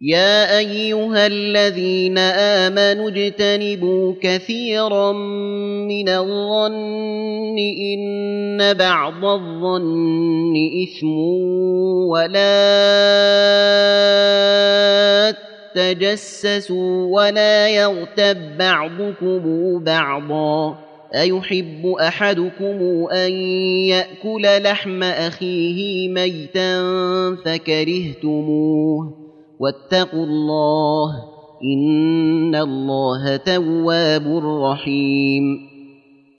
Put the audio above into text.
يا أيها الذين آمنوا اجتنبوا كثيرا من الظن إن بعض الظن إثم ولا تجسسوا ولا يغتب بعضكم بعضا أيحب أحدكم أن يأكل لحم أخيه ميتا فكرهتموه واتقوا الله إن الله تواب رحيم